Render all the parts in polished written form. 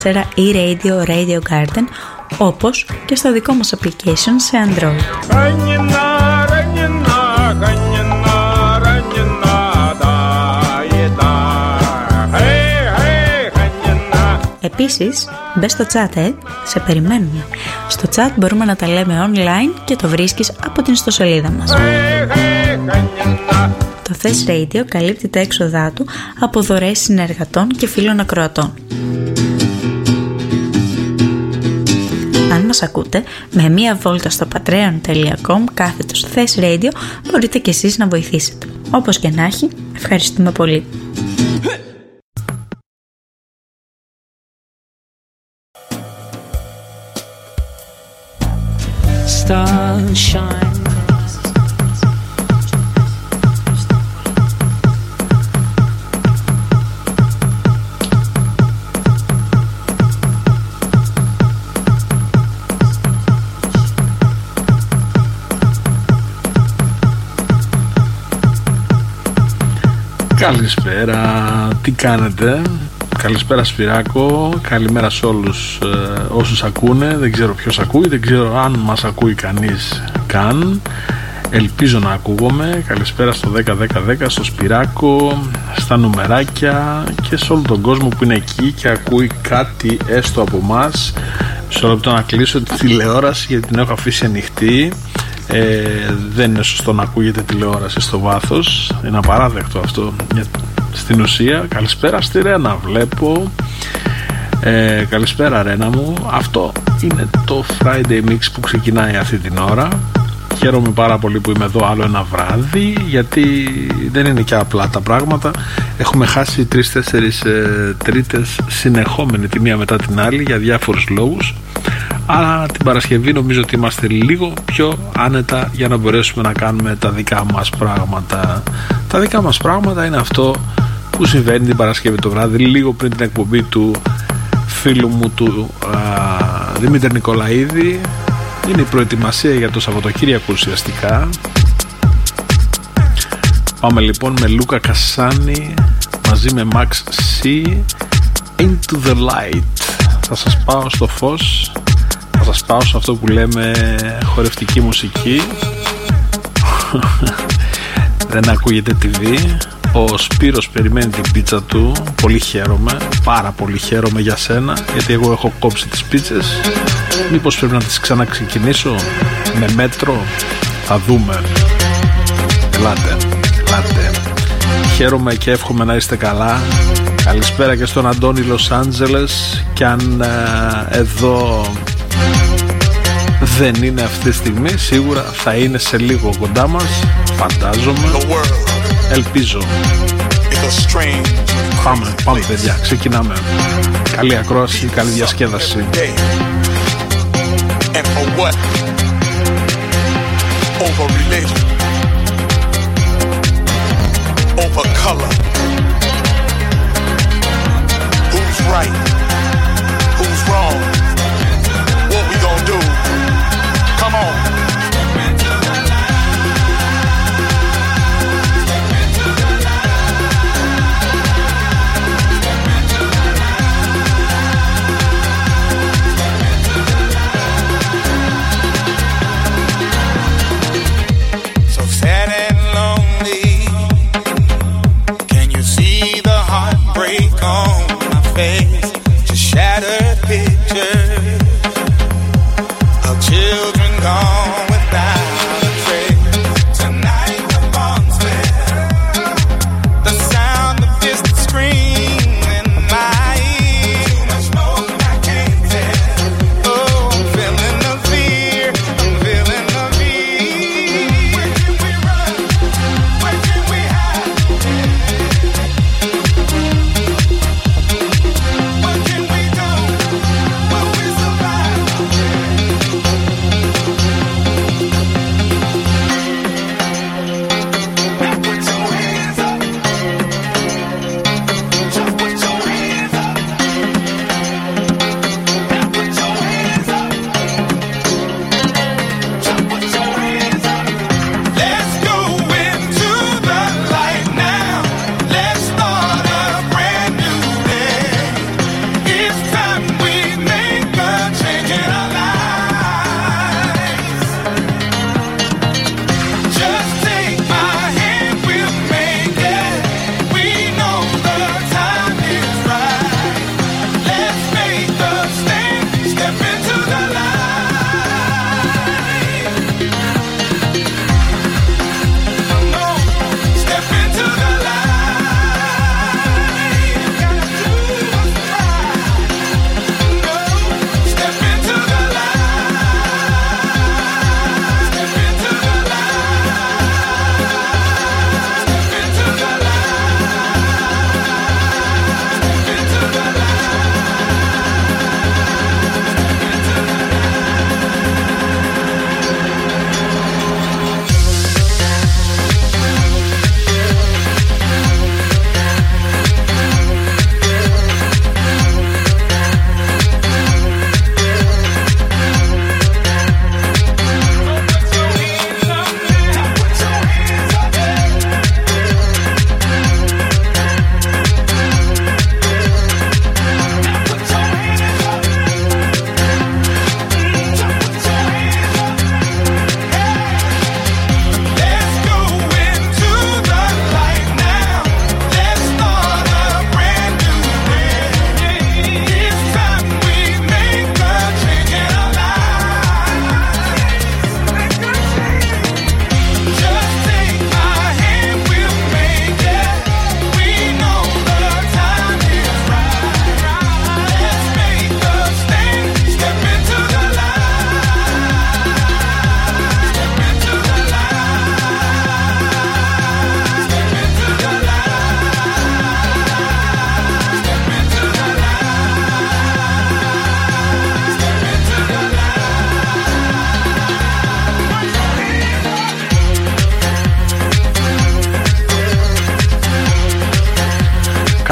e-radio, Radio Garden, όπως και στο δικό μας application σε Android. Επίσης, μπες στο chat, σε περιμένουμε. Στο chat μπορούμε να τα λέμε online και το βρίσκεις από την ιστοσελίδα μας. Το Thess Radio καλύπτει τα έξοδά του από δωρεές συνεργατών και φίλων ακροατών. Αν μας ακούτε, με μία βόλτα στο patreon.com/Thess Radio μπορείτε και εσείς να βοηθήσετε. Όπως και να έχει, ευχαριστούμε πολύ. Sunshine. Καλησπέρα, τι κάνετε? Καλησπέρα Σπυράκο, καλημέρα σε όλους όσους ακούνε. Δεν ξέρω ποιος ακούει, δεν ξέρω αν μας ακούει κανείς καν. Ελπίζω να ακούγομαι. Καλησπέρα στο 10-10-10, στο Σπυράκο, στα νουμεράκια και σε όλο τον κόσμο που είναι εκεί και ακούει κάτι έστω από μας. Μισό λεπτό να κλείσω τη τηλεόραση γιατί την έχω αφήσει ανοιχτή. Δεν είναι σωστό να ακούγεται τηλεόραση στο βάθος. Είναι απαράδεκτο αυτό στην ουσία. Καλησπέρα στη Ρένα, βλέπω. Καλησπέρα Ρένα μου. Αυτό είναι το Friday Mix που ξεκινάει αυτή την ώρα. Χαίρομαι πάρα πολύ που είμαι εδώ άλλο ένα βράδυ, γιατί δεν είναι και απλά τα πράγματα. Έχουμε χάσει 3-4 τρίτες συνεχόμενη τη μία μετά την άλλη για διάφορους λόγους. Αλλά την Παρασκευή νομίζω ότι είμαστε λίγο πιο άνετα για να μπορέσουμε να κάνουμε τα δικά μας πράγματα. Τα δικά μας πράγματα είναι αυτό που συμβαίνει την Παρασκευή το βράδυ, λίγο πριν την εκπομπή του φίλου μου του Δημήτρη Νικολαίδη. Είναι η προετοιμασία για το Σαββατοκύριακο ουσιαστικά. Πάμε λοιπόν με Λούκα Κασάνη μαζί με Max C, Into the Light. Θα σας πάω στο φως, θα σας πάω σε αυτό που λέμε χορευτική μουσική. Δεν ακούγεται TV. Ο Σπύρος περιμένει την πίτσα του. Πολύ χαίρομαι, πάρα πολύ χαίρομαι για σένα, γιατί εγώ έχω κόψει τις πίτσες. Μήπως πρέπει να τις ξαναξεκινήσω με μέτρο? Θα δούμε. Ελάτε. Χαίρομαι και εύχομαι να είστε καλά. Καλησπέρα και στον Αντώνη Λος Άντζελες. Και αν εδώ δεν είναι αυτή τη στιγμή, σίγουρα θα είναι σε λίγο κοντά μας, φαντάζομαι. Ελπίζω. Πάμε παιδιά, ξεκινάμε. Καλή ακρόαση, καλή διασκέδαση. And for what? Over religion, over color. Who's right? Who's wrong? What we gonna do? Come on.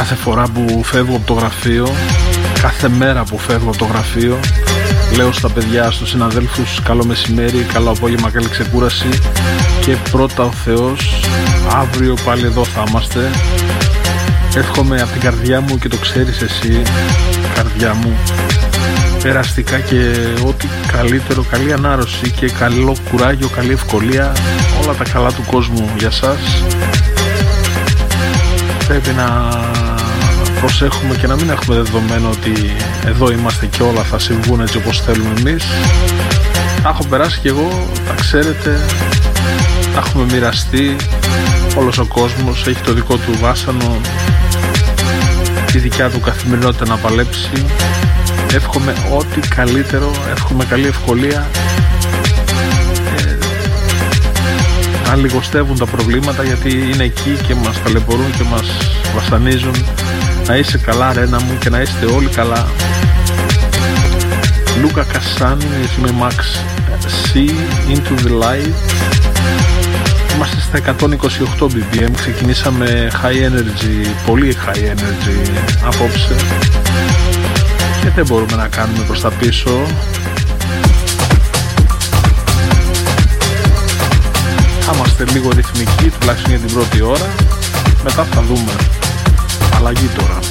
Κάθε φορά που φεύγω από το γραφείο, κάθε μέρα που φεύγω από το γραφείο, λέω στα παιδιά, στους συναδέλφους, καλό μεσημέρι, καλό απόγευμα, καλή ξεκούραση και πρώτα ο Θεός, αύριο πάλι εδώ θα είμαστε. Εύχομαι από την καρδιά μου, και το ξέρεις εσύ, καρδιά μου, περαστικά και ό,τι καλύτερο, καλή ανάρρωση και καλό κουράγιο, καλή ευκολία, όλα τα καλά του κόσμου για σας. Πρέπει να προσέχουμε και να μην έχουμε δεδομένο ότι εδώ είμαστε και όλα θα συμβούν έτσι όπως θέλουμε εμείς. Τα έχω περάσει κι εγώ, τα ξέρετε, τα έχουμε μοιραστεί. Όλος ο κόσμος έχει το δικό του βάσανο, τη δικιά του καθημερινότητα να παλέψει. Εύχομαι ό,τι καλύτερο, εύχομαι καλή ευκολία, να λιγοστεύουν τα προβλήματα, γιατί είναι εκεί και μας ταλαιπωρούν και μας βασανίζουν. Να είσαι καλά Ρένα μου και να είστε όλοι καλά. Λούκα Κασάνη, είμαι Max C, Into the Light. Είμαστε στα 128 BPM, ξεκινήσαμε high energy, πολύ high energy απόψε και δεν μπορούμε να κάνουμε προς τα πίσω. Θα είμαστε λίγο ρυθμικοί, τουλάχιστον για την πρώτη ώρα, μετά θα δούμε. Αλλαγή τώρα.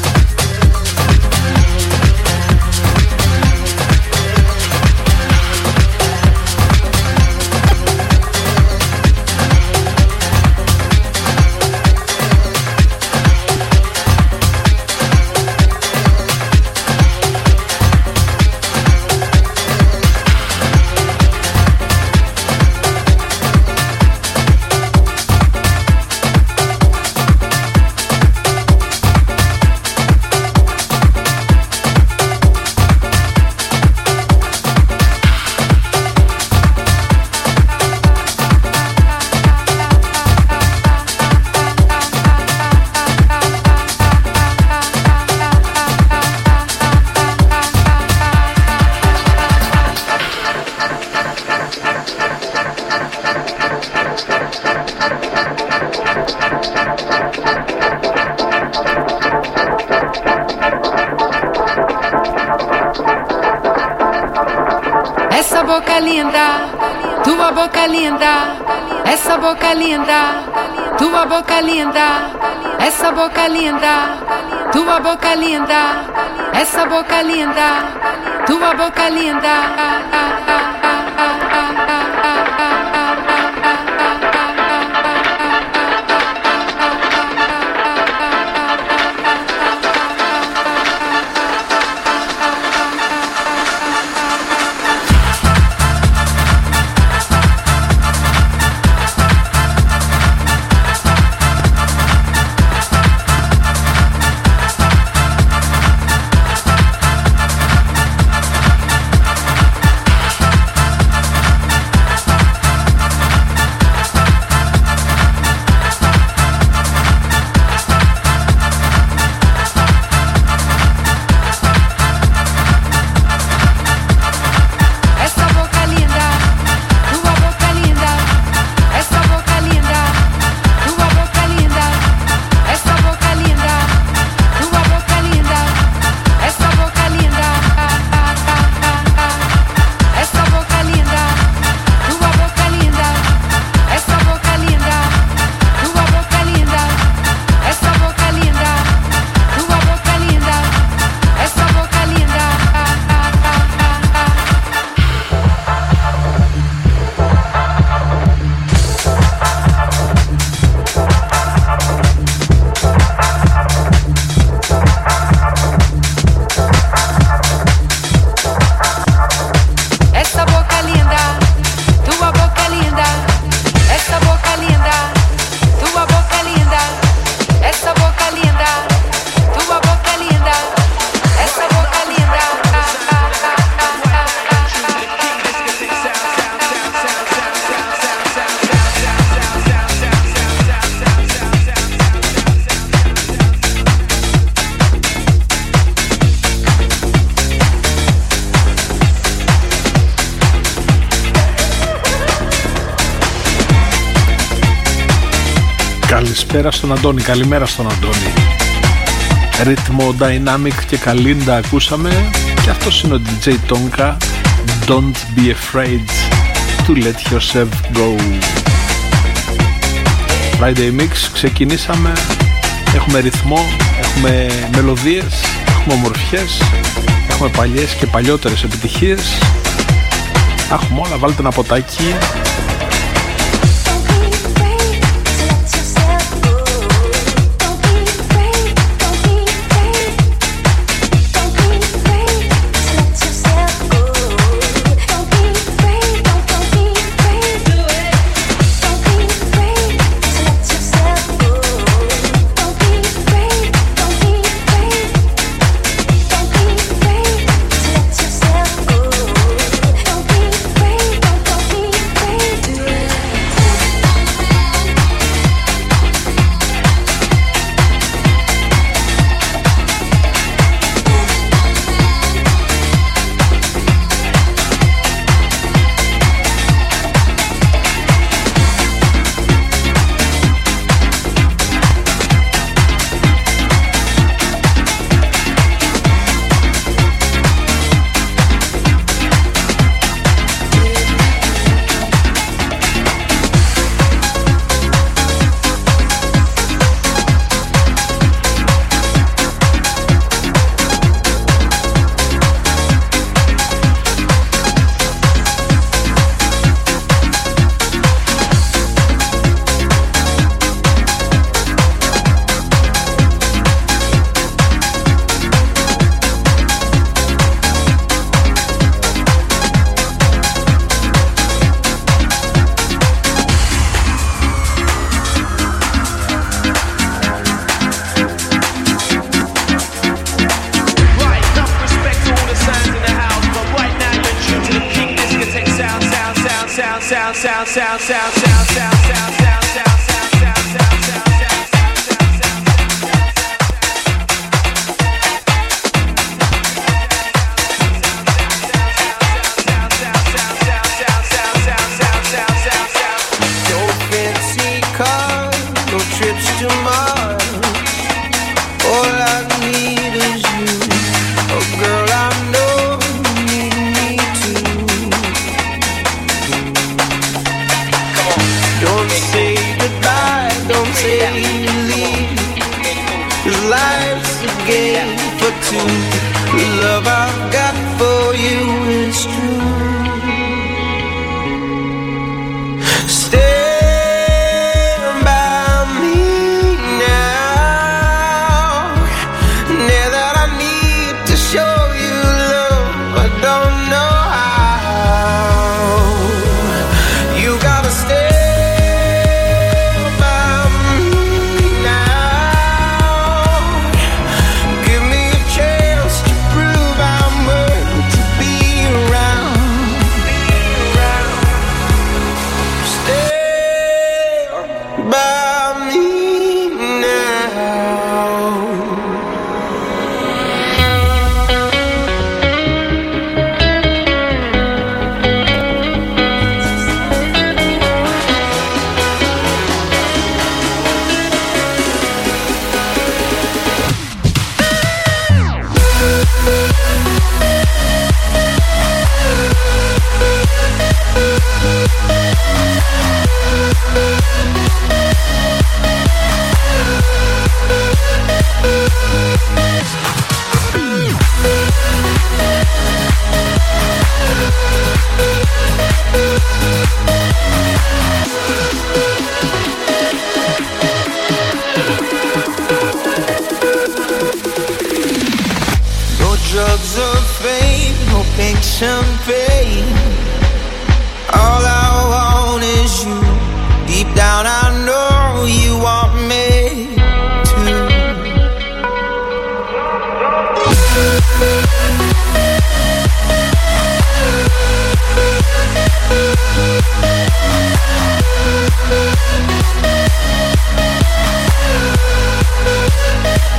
Tua boca linda, essa boca linda, tua boca linda, essa boca linda, tua boca linda, essa boca linda, tua boca linda. Καλησπέρα στον Αντώνη, καλημέρα στον Αντώνη. ρυθμό dynamic και καλίντα ακούσαμε, και αυτός είναι ο DJ Tonka. Don't be afraid to let yourself go. Friday Mix, ξεκινήσαμε. Έχουμε ρυθμό, έχουμε μελωδίες, έχουμε ομορφιές, έχουμε παλιές και παλιότερες επιτυχίες. Έχουμε όλα, βάλτε ένα ποτάκι.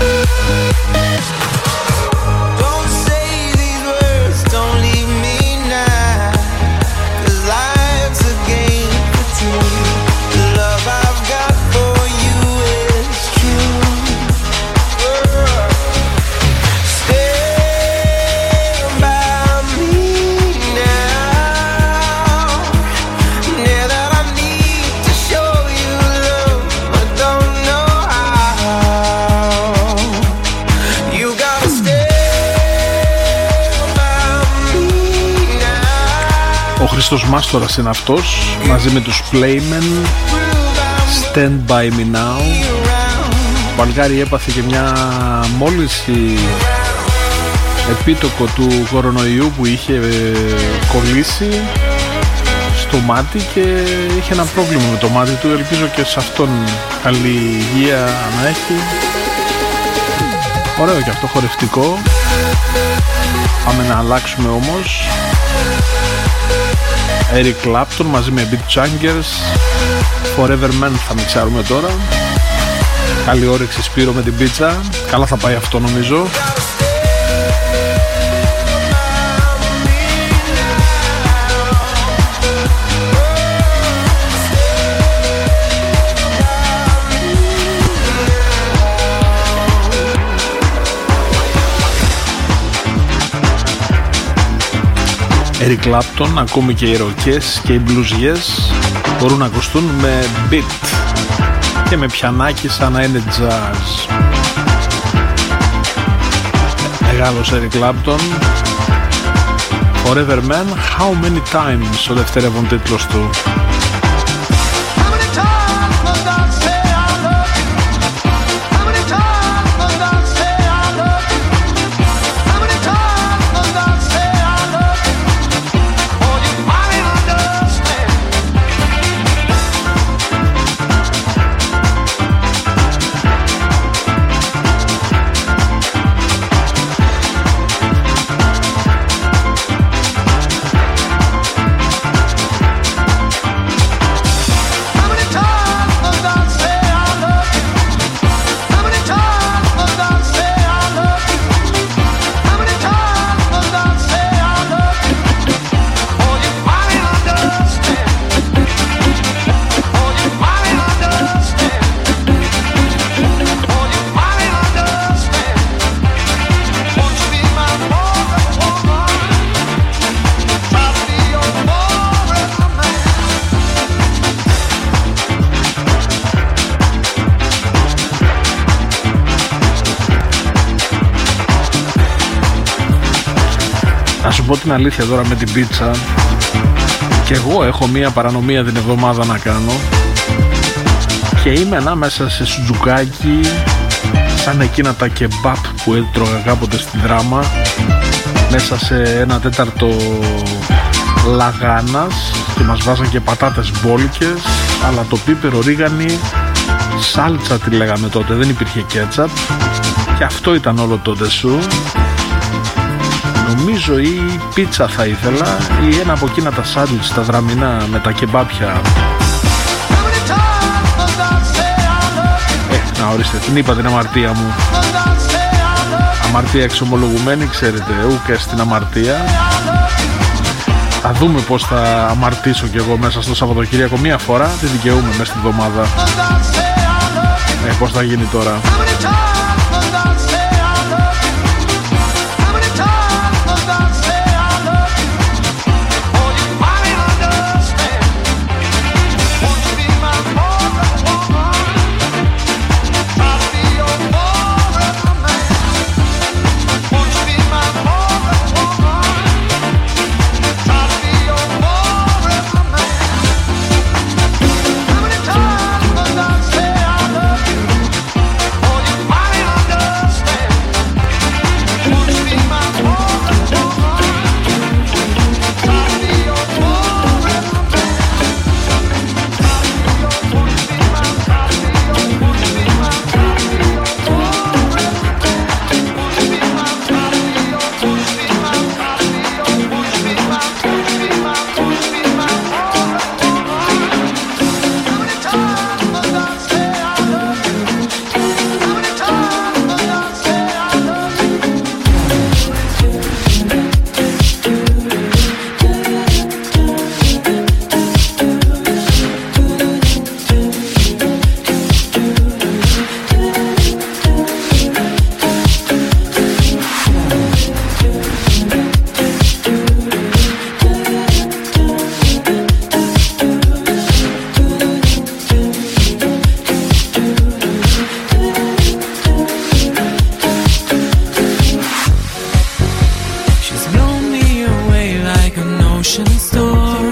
Don't say these words, don't leave me now. Χριστός Μάστορας είναι αυτός, μαζί με τους Playmen, Stand By Me Now. Ο Βαλγάρη έπαθε και μια μόλυνση επίτοκο του κορονοϊού που είχε κολλήσει στο μάτι και είχε ένα πρόβλημα με το μάτι του. Ελπίζω και σε αυτόν καλή υγεία να έχει. Ωραίο και αυτό, χορευτικό. Πάμε να αλλάξουμε όμως. Eric Clapton μαζί με Beat Changers, Forever Man θα μιξάρουμε τώρα. Καλή όρεξη Σπύρο με την πίτσα. Καλά θα πάει αυτό νομίζω. Eric Clapton, ακόμη και οι ροκές και οι μπλουζιές μπορούν να ακουστούν με beat και με πιανάκι σαν να είναι jazz. Μεγάλος Eric Clapton, Forever Man, How Many Times, ο δευτερεύον τίτλος του. Να σου πω την αλήθεια τώρα με την πίτσα, και εγώ έχω μία παρανομία την εβδομάδα να κάνω και είμαι ανάμεσα σε σουτζουκάκι σαν εκείνα τα κεμπάπ που έτρωγα κάποτε στην Δράμα, μέσα σε 1/4 λαγάνας και μας βάζαν και πατάτες μπόλικες, αλλά το πίπερο ρίγανη, σάλτσα τη λέγαμε τότε, δεν υπήρχε κέτσαπ και αυτό ήταν όλο το ντεσού. Νομίζω ή πίτσα θα ήθελα ή ένα από εκείνα τα σάντουιτς τα δραμινά με τα κεμπάπια. Να ορίστε, την είπα την αμαρτία μου. Αμαρτία εξομολογουμένη, ξέρετε, ούκε στην αμαρτία. Θα δούμε πως θα αμαρτήσω κι εγώ μέσα στο Σαββατοκύριακο. Μία φορά τη δικαιούμαι μέσα στην εβδομάδα. Πως θα γίνει τώρα. ocean story.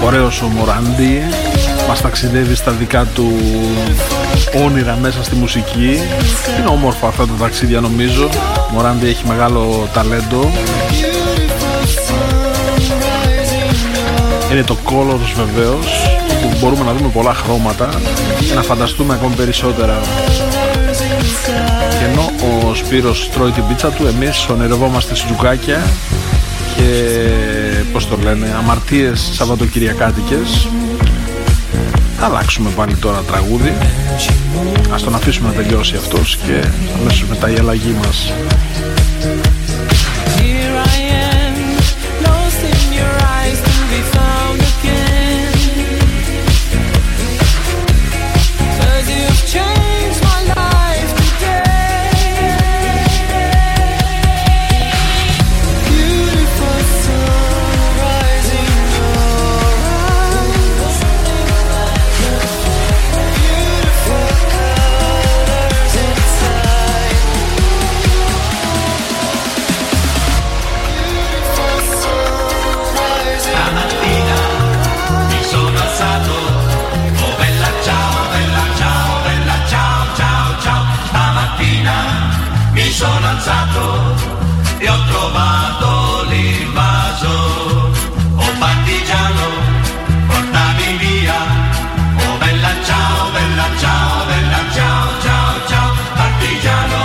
Ωραίος ο Μοράντι, μας ταξιδεύει στα δικά του όνειρα μέσα στη μουσική. Είναι όμορφα αυτά τα ταξίδια νομίζω. Μοράντι έχει μεγάλο ταλέντο. Είναι το Colors βεβαίως, που μπορούμε να δούμε πολλά χρώματα και να φανταστούμε ακόμη περισσότερα. Και ενώ ο Σπύρος τρώει την πίτσα του, εμείς ονειρευόμαστε σουτζουκάκια και πώς το λένε, αμαρτίες σαββατοκυριακάτικες. Θα αλλάξουμε πάλι τώρα τραγούδι. Ας τον αφήσουμε να τελειώσει αυτός και αμέσως μετά η αλλαγή μας. Sono alzato e ho trovato l'invaso. Oh partigiano, portami via. Oh bella ciao, bella ciao, bella ciao, ciao, ciao. Partigiano,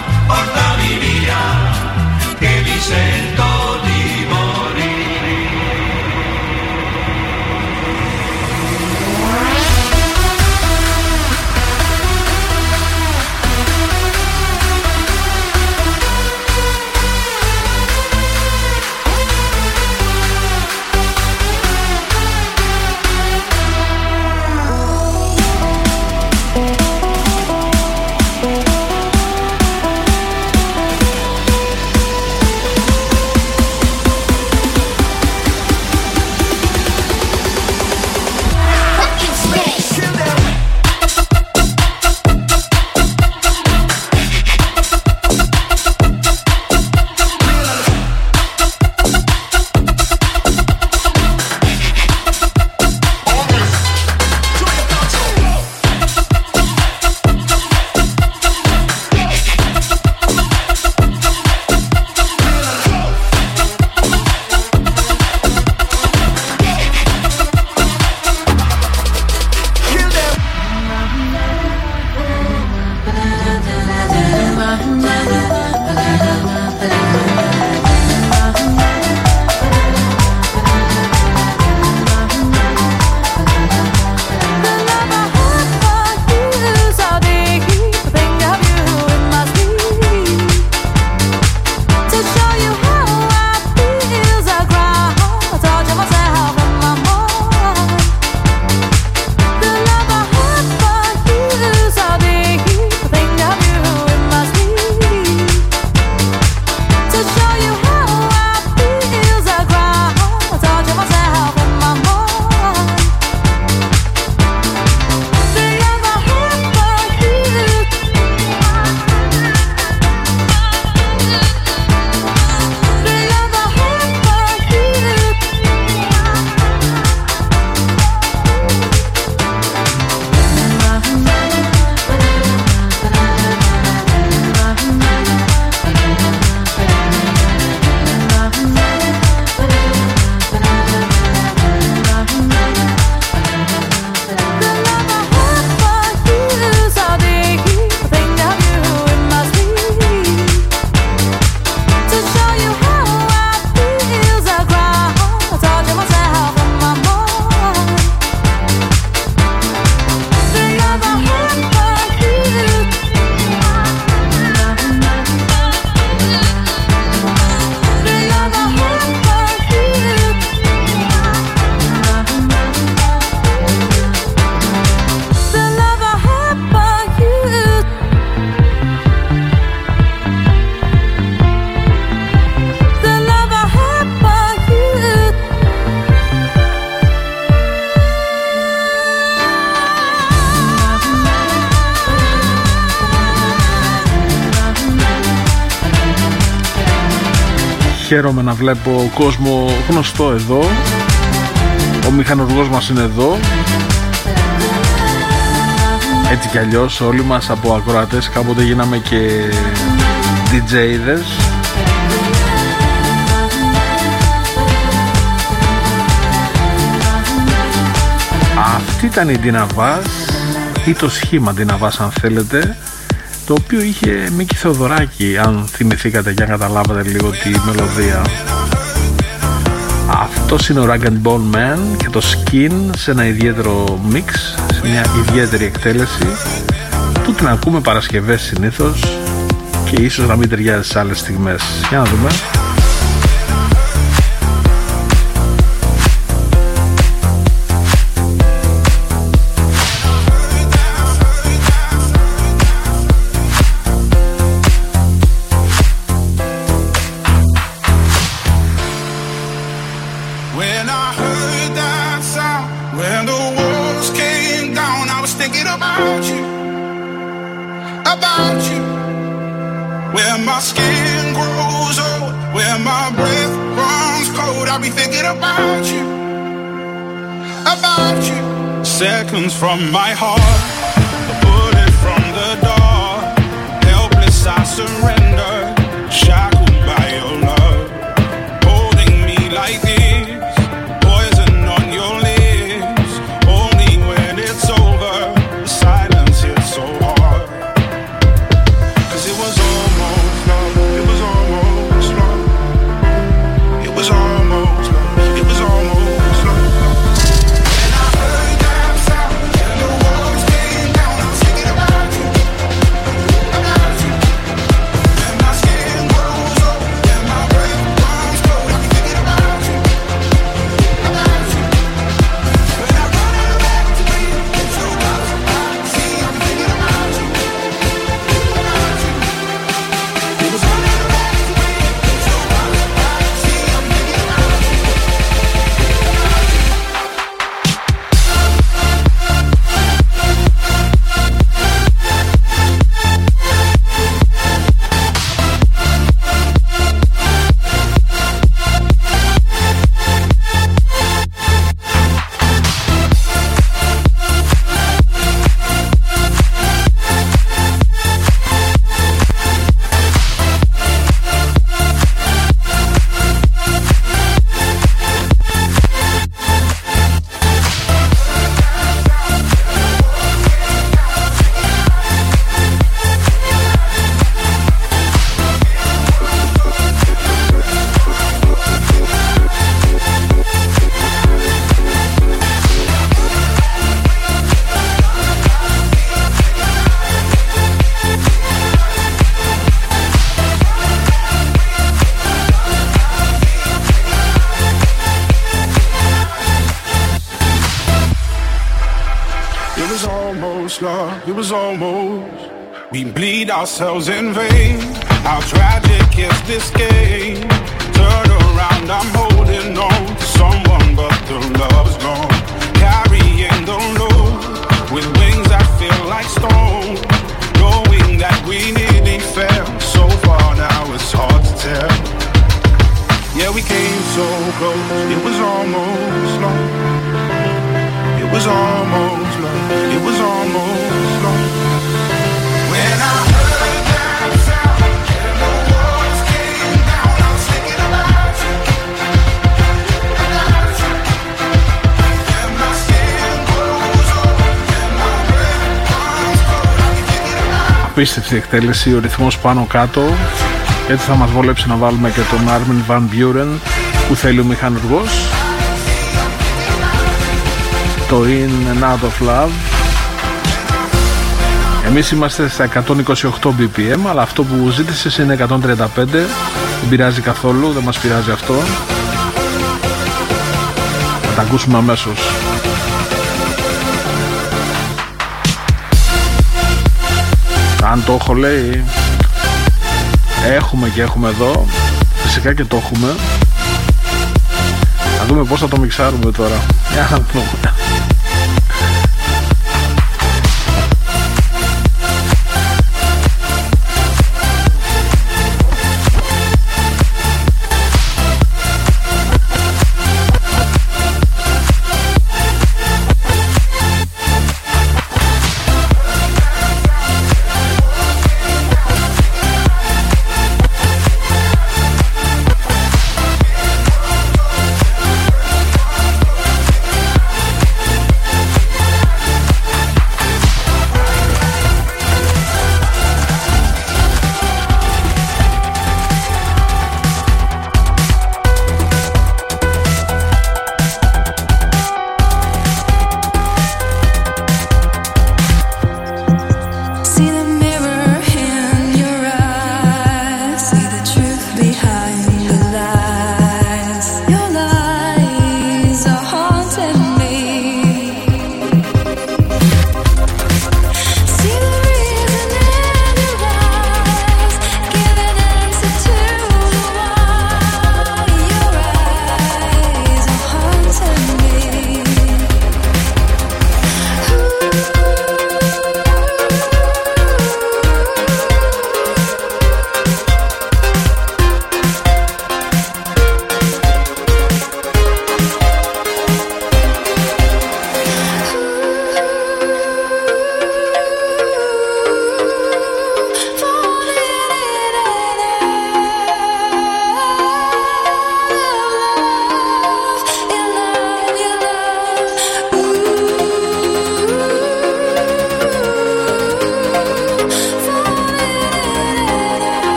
portami via, che mi sento di morire. Χαίρομαι να βλέπω κόσμο γνωστό εδώ. Ο μηχανουργός μας είναι εδώ. Έτσι κι αλλιώς όλοι μας από ακροατές κάποτε γίναμε και DJ'δες. Αυτή ήταν η Ντιναβάς ή το σχήμα Ντιναβάς αν θέλετε, το οποίο είχε Μίκη Θεοδωράκη, αν θυμηθήκατε και αν καταλάβατε λίγο τη μελωδία. Αυτός είναι ο Rag and Bone Man και το Skin σε ένα ιδιαίτερο mix, σε μια ιδιαίτερη εκτέλεση που την ακούμε Παρασκευές συνήθως και ίσως να μην ταιριάζει σε άλλες στιγμές. Για να δούμε. Seconds from my heart, a bullet from the door. Helpless I surrender, shackled by your love. Holding me like this, poison on your lips. Only when it's over, the silence hits so hard. 'Cause it was almost love, it was almost love. It was almost love, it was almost love. It was almost. We bleed ourselves in vain. How tragic is this game? Turn around, I'm holding on to someone, but the love's gone. Carrying the load with wings that feel like stone. Knowing that we nearly fell so far, now it's hard to tell. Yeah, we came so close. It was almost love. It was almost love. It was almost love. When I heard that sound and the walls came down, I was thinking about you, about you. And my skin grows old, and my breath comes cold. I be thinking about you. Απίστευτη εκτέλεση, ο ρυθμός πάνω κάτω. Έτσι θα μας βόλεψει να βάλουμε και τον Armin Van Buuren που θέλει ο μηχανουργός. Το In and Out of Love. Εμείς είμαστε στα 128 BPM, αλλά αυτό που ζήτησες είναι 135. Δεν πειράζει καθόλου, δεν μας πειράζει αυτό. Θα τα ακούσουμε αμέσως. Αν το έχω, λέει, έχουμε και έχουμε εδώ. Φυσικά και το έχουμε. Να δούμε πώς θα το μιξάρουμε τώρα. Για να δούμε.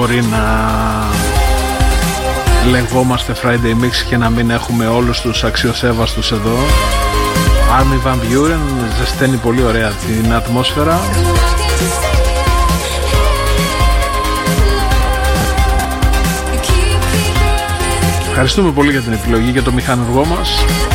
μπορεί να λεγόμαστε Friday Mix και να μην έχουμε όλους τους αξιοσέβαστους εδώ. Armin van Buuren ζεσταίνει πολύ ωραία την ατμόσφαιρα. Ευχαριστούμε πολύ για την επιλογή και το μηχανουργό μας,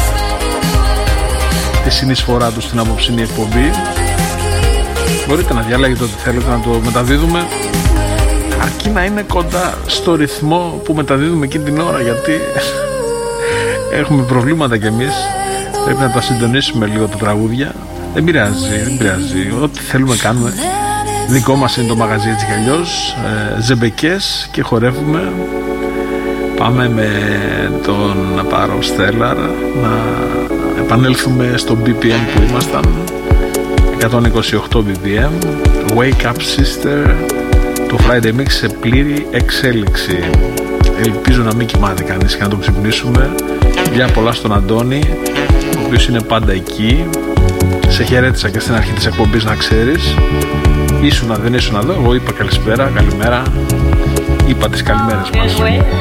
τη συνεισφορά του στην απόψινή εκπομπή. Μπορείτε να διαλέγετε ό,τι θέλετε να το μεταδίδουμε, αρκεί να είναι κοντά στο ρυθμό που μεταδίδουμε εκείνη την ώρα, γιατί έχουμε προβλήματα κι εμείς. Πρέπει να τα συντονίσουμε λίγο τα τραγούδια. Δεν πειράζει, ό,τι θέλουμε κάνουμε. Δικό μας είναι το μαγαζί έτσι κι αλλιώς. Ζεμπεκές και χορεύουμε. Πάμε με τον Πάρο Στέλλαρ να επανέλθουμε στο BPM που ήμασταν, 128 BPM. Wake Up Sister, το Friday Mix σε πλήρη εξέλιξη. Ελπίζω να μην κοιμάται κανείς και να το ξυπνήσουμε. Γεια πολλά στον Αντώνη, ο οποίος είναι πάντα εκεί. Σε χαιρέτησα και στην αρχή της εκπομπής, να ξέρεις. Ήσουνα, δεν ήσουνα εδώ, εγώ είπα καλησπέρα, καλημέρα. Είπα τις καλημέρες μας.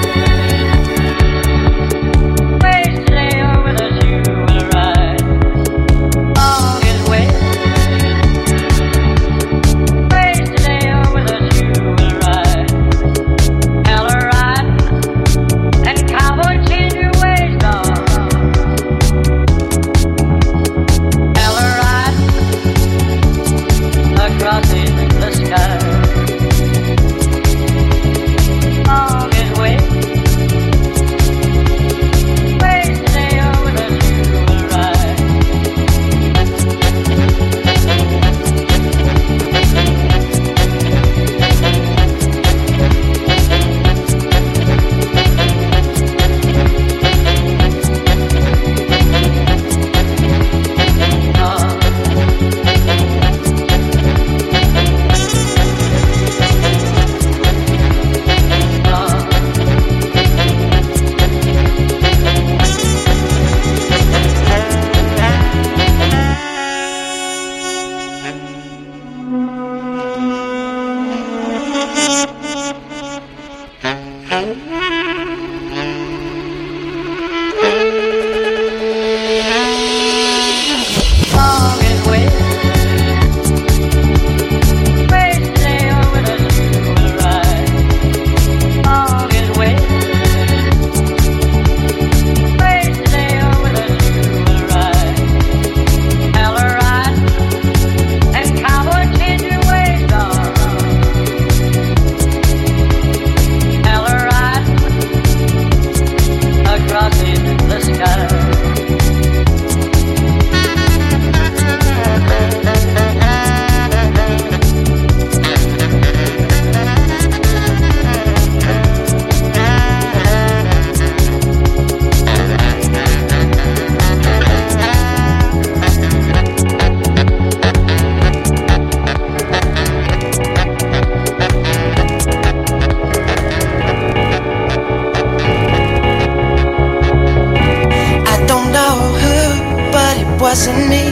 wasn't me.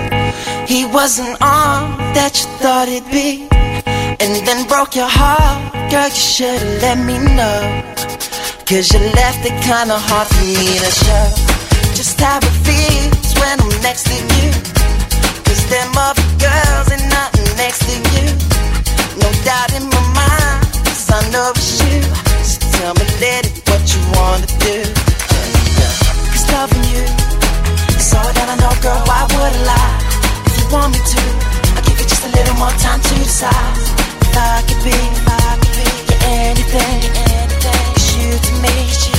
He wasn't all that you thought he'd be. And then broke your heart. Girl, you should've let me know. Cause you left it kinda hard for me to show just how it feels when I'm next to you. Cause them other girls ain't nothing next to you. No doubt in my mind, cause I know it's you. So tell me, lady, what you wanna do. Cause loving you is all that I know, girl, why would I lie? If you want me to, I'll give you just a little more time to decide. If I could be your anything, it's you to me,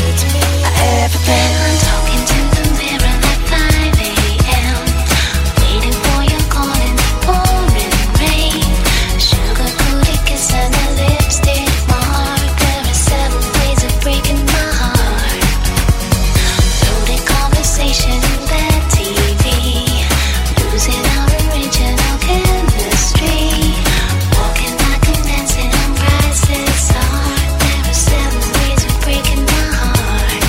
everything. I'm talking to the mirror at 5 a.m. Waiting for your call in the pouring rain. Sugar-coated kiss and a lipstick mark. There are 7 ways of breaking my heart. Loaded conversation in bad TV. Losing our original chemistry. Walking like I'm dancing on priceless art. There are 7 ways of breaking my heart.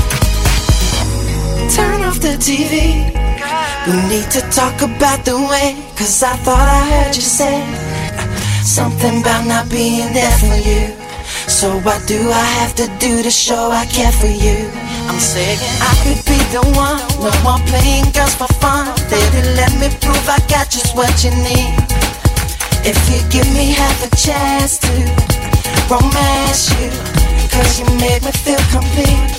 Turn off the TV. We need to talk about the way. Cause I thought I heard you say something about not being there for you. So what do I have to do to show I care for you? I'm saying I could be the one, no more playing girls for fun. Baby, let me prove I got just what you need. If you give me half a chance to romance you, cause you make me feel complete.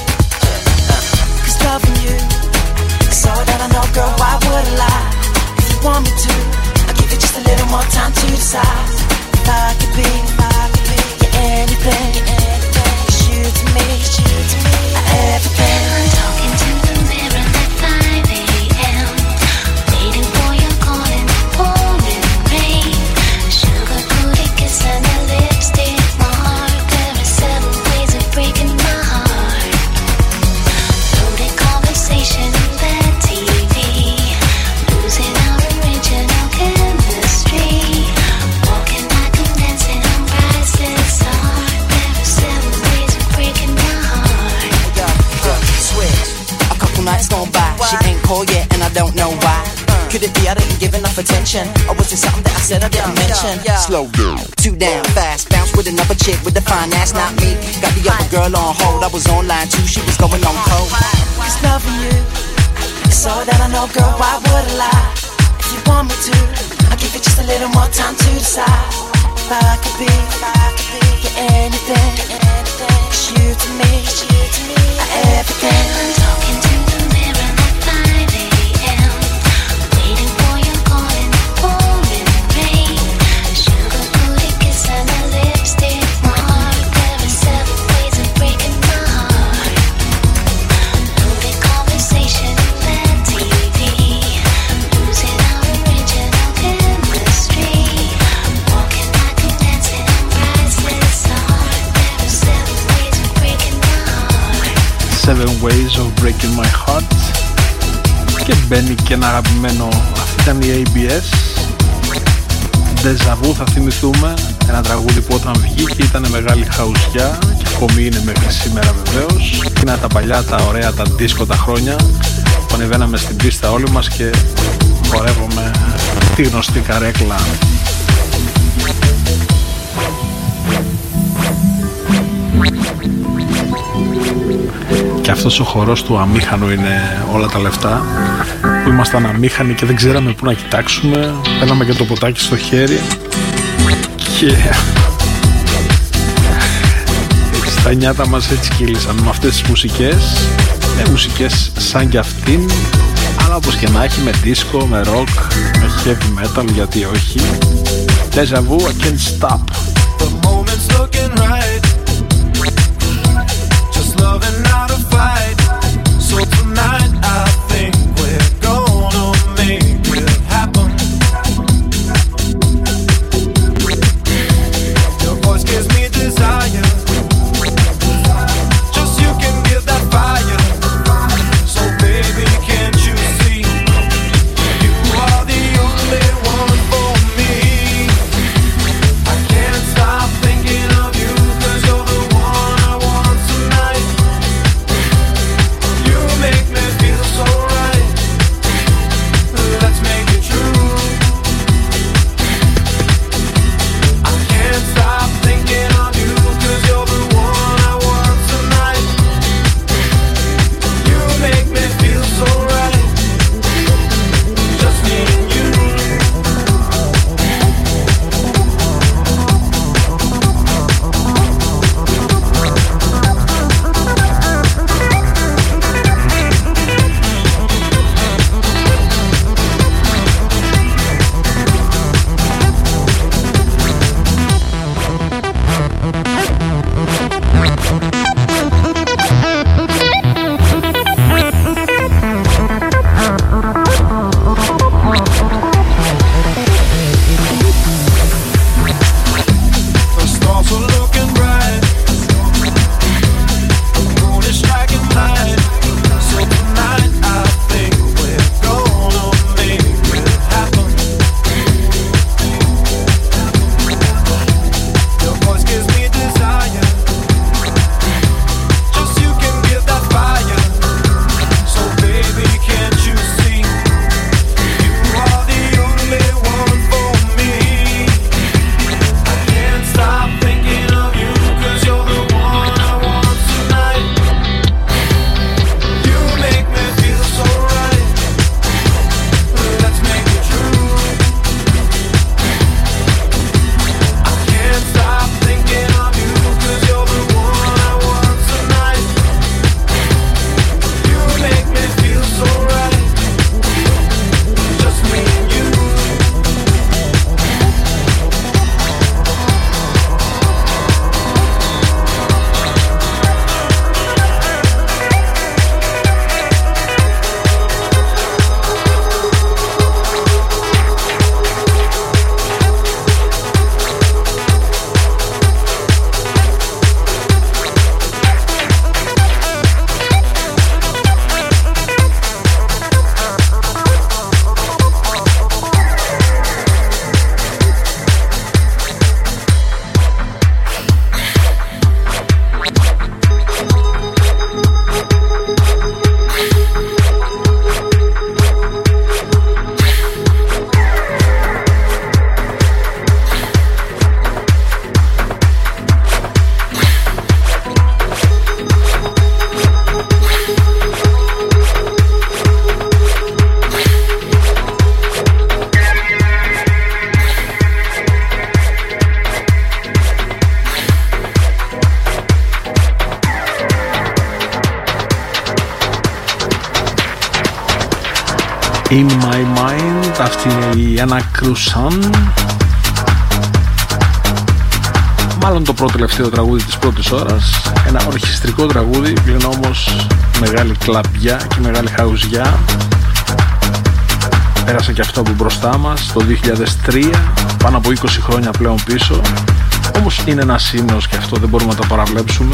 Cause loving you is all that I know, girl, why would I lie? If you want me to, I'll give you just a little more time to decide. If I could be your anything, it's you to me, everything. I'm talking to the mirror at 5 a.m. Waiting for your call in the pouring rain. Sugar coated kiss and a lipstick mark. There are 7 ways of breaking my heart. Loaded conversation on that TV. Losing our original chemistry. Walking like I'm dancing on priceless art. There are 7 ways of breaking my heart. Switch. A couple nights gone by, she ain't called yet and I don't know why. Could it be I didn't give enough attention? Or was it something that I said I didn't mention? Slow down, too damn fast. Bounce with another chick with a fine ass, not me. Got the other girl on hold, I was online too, she was going on cold. Cause loving you is all that I know, girl, why would I lie? If you want me to, I'll give you just a little more time to decide. If I could be your anything, it's you to me, everything. I'm talking to the mirror at 5 a.m. Waiting for your call in the pouring rain. Sugar coated kiss and a lipstick mark. There are 7 ways of breaking my heart. Loaded conversation on that TV. Losing our original chemistry. Walking like I'm dancing on priceless art. There are 7 ways of breaking my heart. 7 Ways of Breaking My Heart. Και μπαίνει και ένα αγαπημένο. Αυτή ήταν η ABS. Deja Vu, θα θυμηθούμε. Ένα τραγούδι που όταν βγήκε ήταν μεγάλη χαουσιά και ακόμη είναι μέχρι σήμερα βεβαίως. Είναι τα παλιά, τα ωραία, τα δίσκο τα χρόνια που ανεβαίναμε στην πίστα όλοι μας και χορεύουμε τη γνωστή καρέκλα. Και αυτός ο χορός του αμήχανου είναι όλα τα λεφτά, που ήμασταν αμήχανοι και δεν ξέραμε πού να κοιτάξουμε. Παίρναμε και το ποτάκι στο χέρι και τα νιάτα μας έτσι κύλησαν με αυτές τις μουσικές. Μουσικές σαν κι αυτήν, αλλά όπως και να έχει, με disco, με rock, με heavy metal, γιατί όχι. Deja Vu, I can't stop. The moment's looking right. Just loving out a fight. So tonight I think we're gonna make it happen. Your voice gives me desire. Just you can give that fire. So baby, can't you see? You are the only one for me. I can't In My Mind. Αυτή είναι η Anna Cruzan. Μάλλον το πρώτο τελευταίο τραγούδι της πρώτης ώρας. Ένα ορχιστρικό τραγούδι, πλην όμως μεγάλη κλαμπιά και μεγάλη χαουζιά. Πέρασε και αυτό από μπροστά μας το 2003, πάνω από 20 χρόνια πλέον πίσω. Όμως είναι ένας ύμνος και αυτό δεν μπορούμε να το παραβλέψουμε.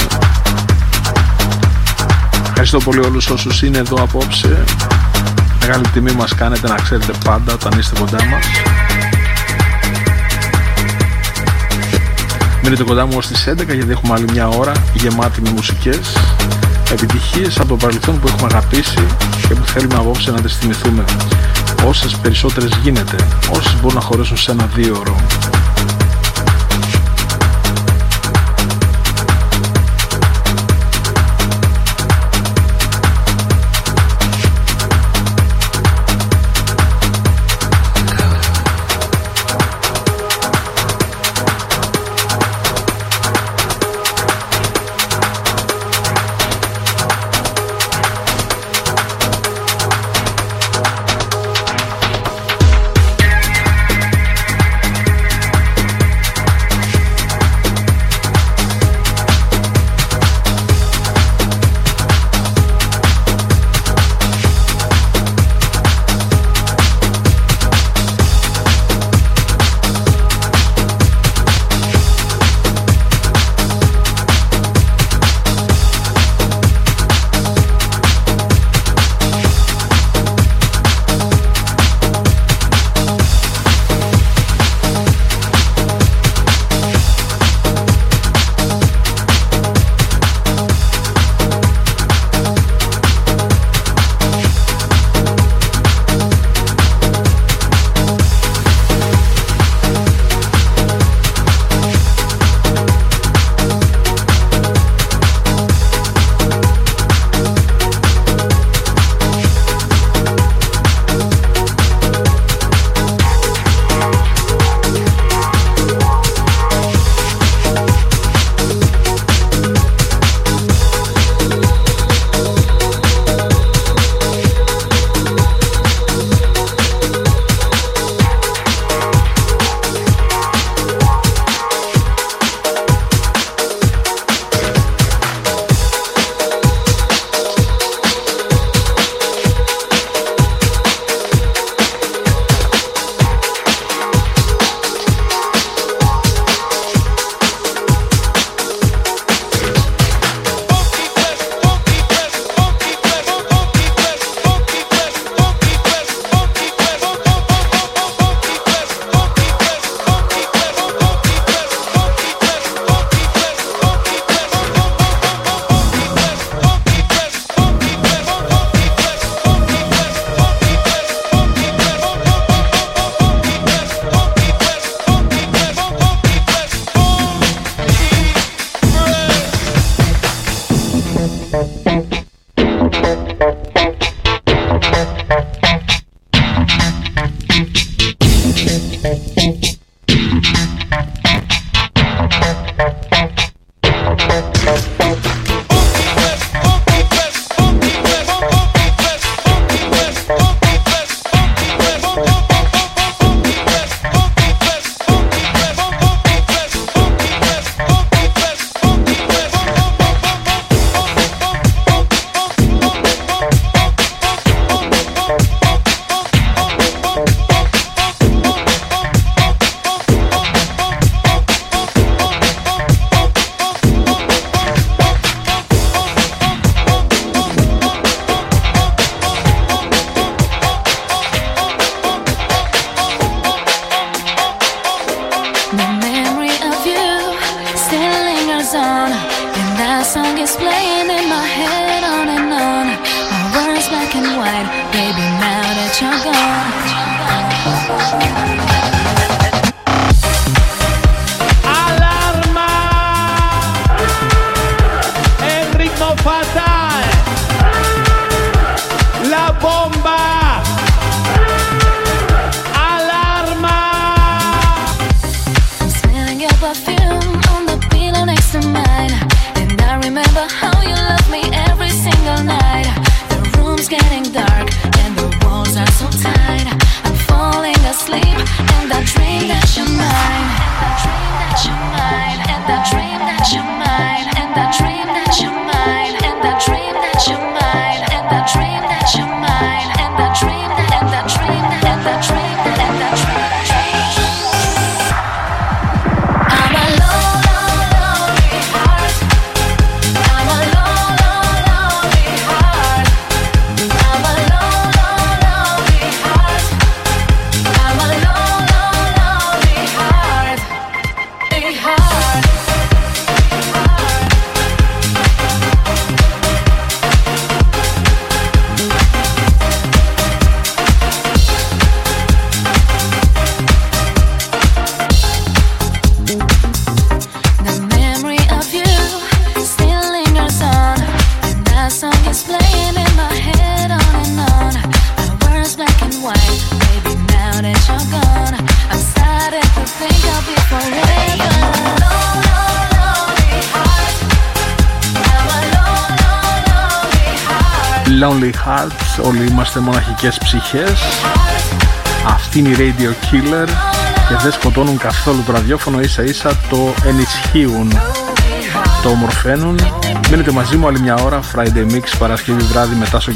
Ευχαριστώ πολύ όλους όσους είναι εδώ απόψε. Μεγάλη τιμή μας κάνετε, να ξέρετε, πάντα όταν είστε κοντά μας. Μείνετε κοντά μου ως τις 11 γιατί έχουμε άλλη μια ώρα γεμάτη με μουσικές επιτυχίες από το παρελθόν που έχουμε αγαπήσει και που θέλουμε απόψε να τις θυμηθούμε. Όσες περισσότερες γίνεται, όσες μπορούν να χωρέσουν σε ένα 2ωρο. white. Baby, now that you're gone, I'm starting to think I'll be forever. Lonely Hearts, όλοι είμαστε μοναχικές ψυχές. Αυτή είναι η Radio Killer και δεν σκοτώνουν καθόλου το ραδιόφωνο, ίσα ίσα το ενισχύουν, το ομορφαίνουν. Μείνετε μαζί μου άλλη μια ώρα, Friday Mix, Παρασκευή βράδυ μετά στο